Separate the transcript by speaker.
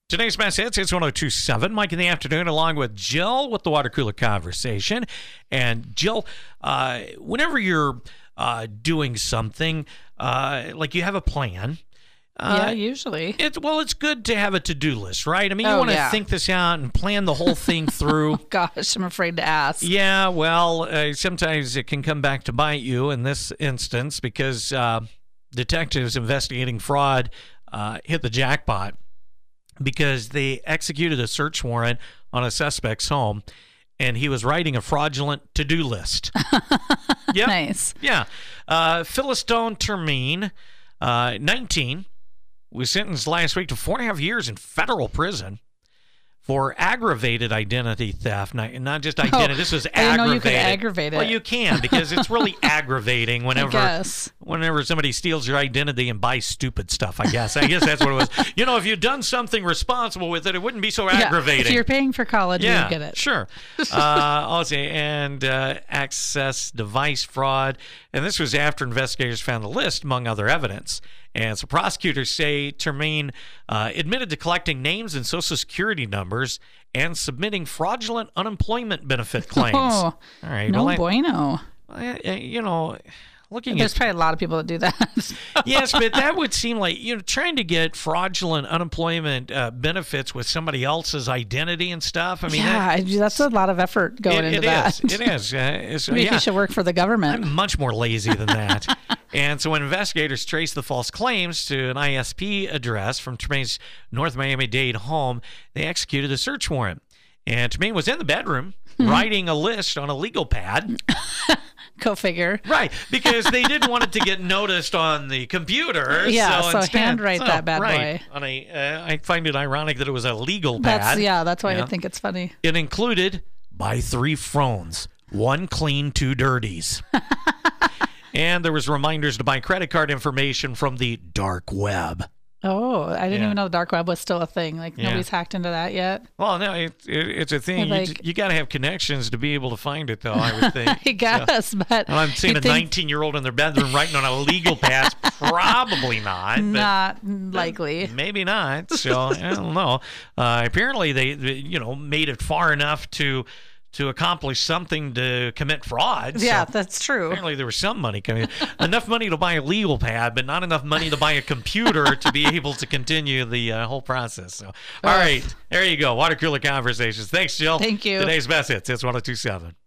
Speaker 1: Today's best hits, it's 1027. Mike in the afternoon, along with Jill with the water cooler conversation. And Jill, whenever you're doing something, like you have a plan.
Speaker 2: Yeah, usually.
Speaker 1: It's good to have a to-do list, right? I mean, you want to think this out and plan the whole thing through.
Speaker 2: Gosh, I'm afraid to ask.
Speaker 1: Yeah, well, sometimes it can come back to bite you in this instance because detectives investigating fraud hit the jackpot because they executed a search warrant on a suspect's home, and he was writing a fraudulent to-do list. Yep.
Speaker 2: Nice.
Speaker 1: Yeah. Philistone Termine, 19, was sentenced last week to 4.5 years in federal prison for aggravated identity theft. Not just identity. This was aggravated.
Speaker 2: I didn't know you could aggravate it.
Speaker 1: Well, you can, because it's really aggravating whenever somebody steals your identity and buys stupid stuff, I guess. I guess that's what it was. You know, if you'd done something responsible with it, it wouldn't be so aggravating.
Speaker 2: If you're paying for college, you would get it.
Speaker 1: Sure. Also, and access device fraud. And this was after investigators found the list, among other evidence. And so prosecutors say Termine admitted to collecting names and Social Security numbers and submitting fraudulent unemployment benefit claims.
Speaker 2: Oh,
Speaker 1: all right.
Speaker 2: No bueno.
Speaker 1: You know,
Speaker 2: there's probably a lot of people that do that.
Speaker 1: Yes, but that would seem like, trying to get fraudulent unemployment benefits with somebody else's identity and stuff. I mean,
Speaker 2: that's a lot of effort going into that.
Speaker 1: It is.
Speaker 2: Maybe you should work for the government.
Speaker 1: I'm much more lazy than that. And so when investigators traced the false claims to an ISP address from Termine's North Miami-Dade home, they executed a search warrant. And Termine was in the bedroom writing a list on a legal pad.
Speaker 2: Go figure.
Speaker 1: Right, because they didn't want it to get noticed on the computer.
Speaker 2: Yeah, so handwrite that bad boy.
Speaker 1: I find it ironic that it was a legal pad.
Speaker 2: That's why I think it's funny.
Speaker 1: It included, buy 3 phones, 1 clean, 2 dirties. And there was reminders to buy credit card information from the dark web.
Speaker 2: Oh, I didn't even know the dark web was still a thing. Like, nobody's hacked into that yet?
Speaker 1: Well, no, it's a thing. You got to have connections to be able to find it, though, I would think.
Speaker 2: I guess, but...
Speaker 1: Well, I'm seeing a 19-year-old in their bedroom writing on a legal pad. Probably not.
Speaker 2: Not likely.
Speaker 1: Maybe not. So, I don't know. Apparently, they made it far enough to accomplish something to commit fraud.
Speaker 2: Yeah,
Speaker 1: so
Speaker 2: that's true.
Speaker 1: Apparently there was some money coming. Enough money to buy a legal pad, but not enough money to buy a computer to be able to continue the whole process. So, all right, there you go. Water cooler conversations. Thanks, Jill.
Speaker 2: Thank you.
Speaker 1: Today's best hits. It's 1027.